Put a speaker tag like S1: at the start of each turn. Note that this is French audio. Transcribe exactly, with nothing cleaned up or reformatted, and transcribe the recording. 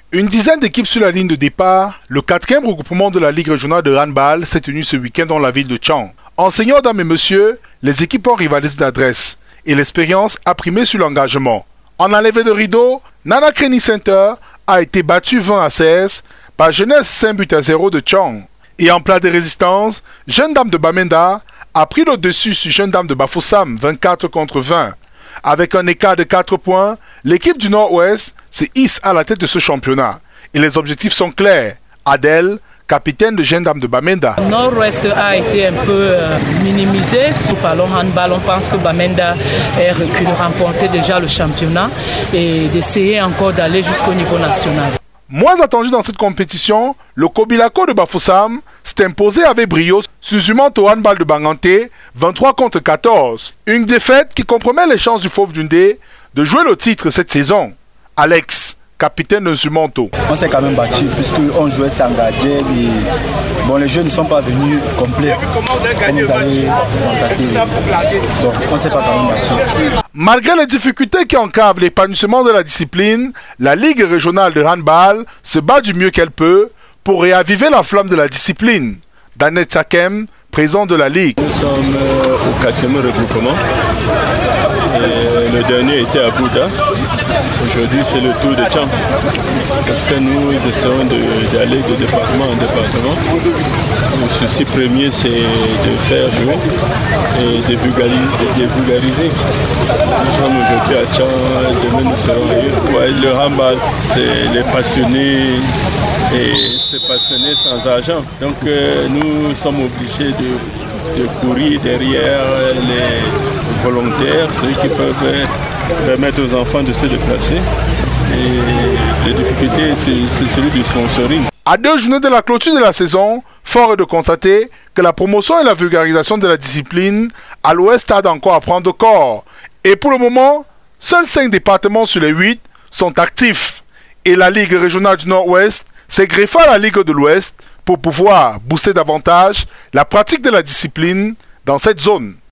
S1: Une dizaine d'équipes sur la ligne de départ, le quatrième regroupement de la Ligue régionale de handball s'est tenu ce week-end dans la ville de Tchang. Enseignants, dames et messieurs, les équipes ont rivalisé d'adresse et l'expérience a primé sur l'engagement. En enlevé de rideau, Nana Kreni Center a été battu vingt à seize par Jeunesse cinq buts à zéro de Tchang. Et en plat de résistance, Jeune Dame de Bamenda a pris le dessus sur Jeune Dame de Bafoussam vingt-quatre contre vingt. Avec un écart de quatre points, l'équipe du Nord-Ouest se hisse à la tête de ce championnat. Et les objectifs sont clairs. Adèle, capitaine de Jeune Dame de Bamenda.
S2: Nord-Ouest a été un peu euh, minimisé. Si nous parlons handball, on pense que Bamenda est reculé, remporté déjà le championnat et d'essayer encore d'aller jusqu'au niveau national.
S1: Moins attendu dans cette compétition, le Kobilako de Bafoussam s'est imposé avec brio sur Zumanto handball de Banganté, vingt-trois contre quatorze. Une défaite qui compromet les chances du Fauve Dundé de jouer le titre cette saison. Alex, capitaine de Zumanto.
S3: On s'est quand même battu puisqu'on jouait sans gardien et bon, les jeux ne sont pas venus complets. Comme vous avez constaté. Donc on ne s'est pas quand même battu.
S1: Malgré les difficultés qui encavent l'épanouissement de la discipline, la Ligue régionale de handball se bat du mieux qu'elle peut pour réaviver la flamme de la discipline. Danet Sakem, président de la Ligue.
S4: Nous sommes euh, au quatrième regroupement. Et le dernier était à Bouddha. Aujourd'hui, c'est le tour de Tchang. Parce que nous essayons d'aller de, de département en département. Le souci premier, c'est de faire jouer et de vulgariser. De vulgariser. Nous sommes aujourd'hui à Tchang, demain nous serons ailleurs. Ouais, le handball, c'est les passionnés et c'est passionné sans argent. Donc euh, nous sommes obligés de, de courir derrière les volontaires, ceux qui peuvent permettre aux enfants de se déplacer. Et les difficultés, c'est celui du sponsoring.
S1: À deux journées de la clôture de la saison, fort est de constater que la promotion et la vulgarisation de la discipline à l'Ouest tardent encore à prendre corps. Et pour le moment, seuls cinq départements sur les huit sont actifs. Et la Ligue régionale du Nord-Ouest s'est greffée à la Ligue de l'Ouest pour pouvoir booster davantage la pratique de la discipline dans cette zone.